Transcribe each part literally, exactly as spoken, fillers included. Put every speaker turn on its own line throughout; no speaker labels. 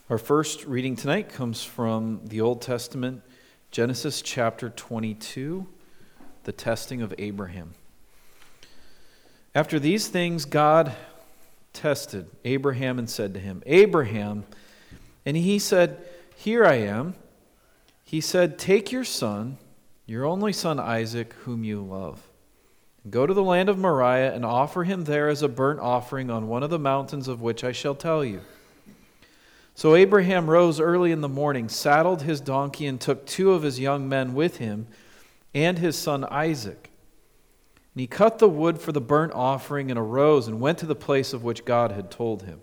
Our first reading tonight comes from the Old Testament, Genesis chapter twenty-two, the testing of Abraham. After these things, God tested Abraham and said to him, "Abraham," and he said, "Here I am." He said, "Take your son, your only son Isaac, whom you love, and go to the land of Moriah and offer him there as a burnt offering on one of the mountains of which I shall tell you." So Abraham rose early in the morning, saddled his donkey, and took two of his young men with him and his son Isaac. And he cut the wood for the burnt offering and arose and went to the place of which God had told him.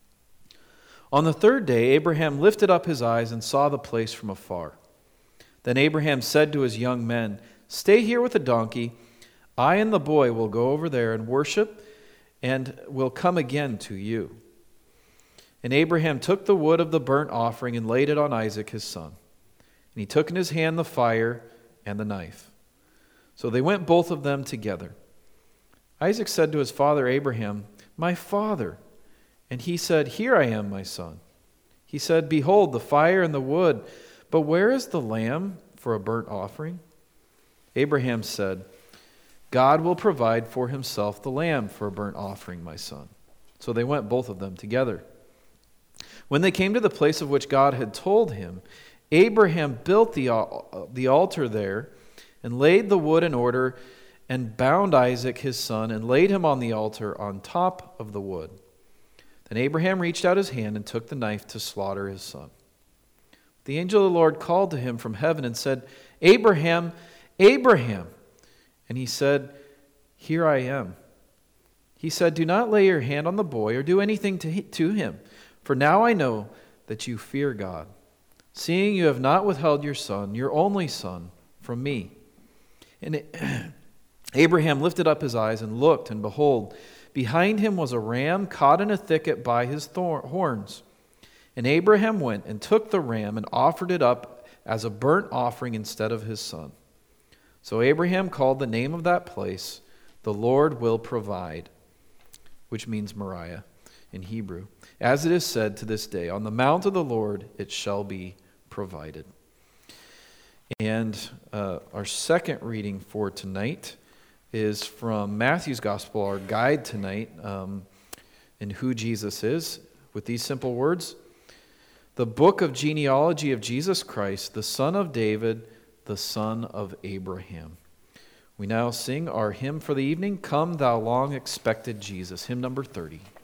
On the third day, Abraham lifted up his eyes and saw the place from afar. Then Abraham said to his young men, "Stay here with the donkey. I and the boy will go over there and worship, and will come again to you." And Abraham took the wood of the burnt offering and laid it on Isaac his son. And he took in his hand the fire and the knife. So they went both of them together. Isaac said to his father Abraham, "My father." And he said, "Here I am, my son." He said, "Behold, the fire and the wood, but where is the lamb for a burnt offering?" Abraham said, "God will provide for himself the lamb for a burnt offering, my son." So they went both of them together. When they came to the place of which God had told him, Abraham built the, the altar there and laid the wood in order and bound Isaac his son and laid him on the altar on top of the wood. Then Abraham reached out his hand and took the knife to slaughter his son. The angel of the Lord called to him from heaven and said, "Abraham, Abraham." And he said, "Here I am." He said, "Do not lay your hand on the boy or do anything to, to him. For now I know that you fear God, seeing you have not withheld your son, your only son, from me." And it, Abraham lifted up his eyes and looked, and behold, behind him was a ram caught in a thicket by his thorn, horns. And Abraham went and took the ram and offered it up as a burnt offering instead of his son. So Abraham called the name of that place, "The Lord will provide," which means Moriah in Hebrew. As it is said to this day, "On the mount of the Lord it shall be provided." And uh, our second reading for tonight is from Matthew's Gospel, our guide tonight um, in who Jesus is, with these simple words: "The book of genealogy of Jesus Christ, the son of David, the son of Abraham." We now sing our hymn for the evening, "Come Thou Long Expected Jesus," hymn number thirty.